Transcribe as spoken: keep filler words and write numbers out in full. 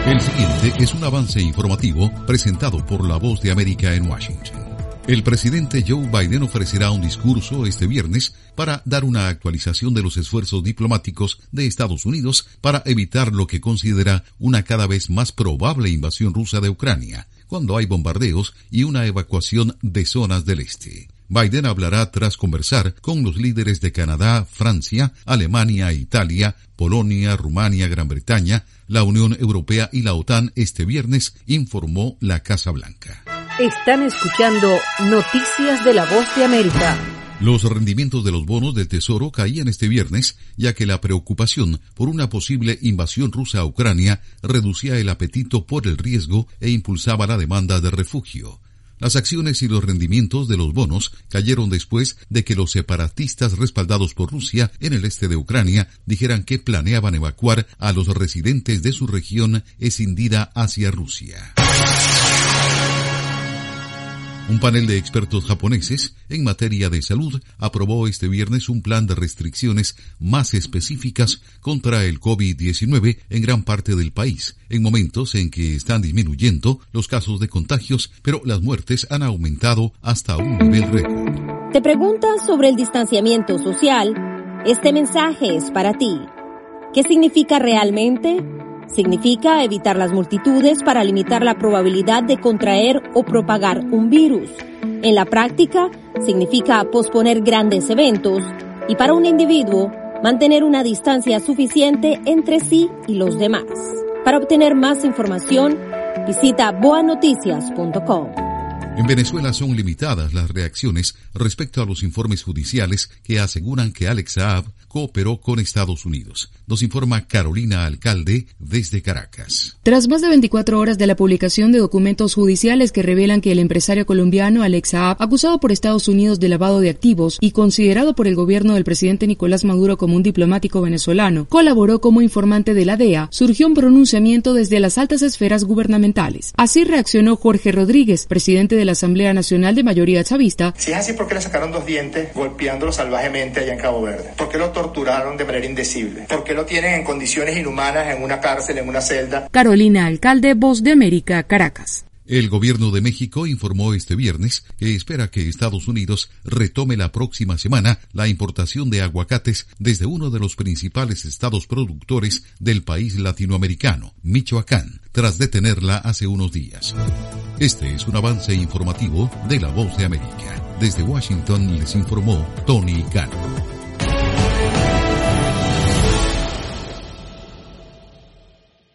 El siguiente es un avance informativo presentado por La Voz de América en Washington. El presidente Joe Biden ofrecerá un discurso este viernes para dar una actualización de los esfuerzos diplomáticos de Estados Unidos para evitar lo que considera una cada vez más probable invasión rusa de Ucrania, cuando hay bombardeos y una evacuación de zonas del este. Biden hablará tras conversar con los líderes de Canadá, Francia, Alemania, Italia, Polonia, Rumania, Gran Bretaña, la Unión Europea y la OTAN este viernes, informó la Casa Blanca. Están escuchando Noticias de La Voz de América. Los rendimientos de los bonos del Tesoro caían este viernes, ya que la preocupación por una posible invasión rusa a Ucrania reducía el apetito por el riesgo e impulsaba la demanda de refugio. Las acciones y los rendimientos de los bonos cayeron después de que los separatistas respaldados por Rusia en el este de Ucrania dijeran que planeaban evacuar a los residentes de su región escindida hacia Rusia. Un panel de expertos japoneses en materia de salud aprobó este viernes un plan de restricciones más específicas contra el COVID diecinueve en gran parte del país, en momentos en que están disminuyendo los casos de contagios, pero las muertes han aumentado hasta un nivel récord. ¿Te preguntas sobre el distanciamiento social? Este mensaje es para ti. ¿Qué significa realmente? Significa evitar las multitudes para limitar la probabilidad de contraer o propagar un virus. En la práctica, significa posponer grandes eventos y para un individuo, mantener una distancia suficiente entre sí y los demás. Para obtener más información, visita boa noticias punto com. En Venezuela son limitadas las reacciones respecto a los informes judiciales que aseguran que Alex Saab cooperó con Estados Unidos. Nos informa Carolina Alcalde desde Caracas. Tras más de veinticuatro horas de la publicación de documentos judiciales que revelan que el empresario colombiano Alex Saab, acusado por Estados Unidos de lavado de activos y considerado por el gobierno del presidente Nicolás Maduro como un diplomático venezolano, colaboró como informante de la D E A, surgió un pronunciamiento desde las altas esferas gubernamentales. Así reaccionó Jorge Rodríguez, presidente de la Asamblea Nacional de mayoría chavista. Si es así, ¿por qué le sacaron dos dientes golpeándolo salvajemente allá en Cabo Verde? ¿Por qué lo torturaron de manera indecible? ¿Por qué lo tienen en condiciones inhumanas en una cárcel, en una celda? Carolina Alcalde, Voz de América, Caracas. El gobierno de México informó este viernes que espera que Estados Unidos retome la próxima semana la importación de aguacates desde uno de los principales estados productores del país latinoamericano, Michoacán, tras detenerla hace unos días. Este es un avance informativo de La Voz de América. Desde Washington les informó Tony Cano.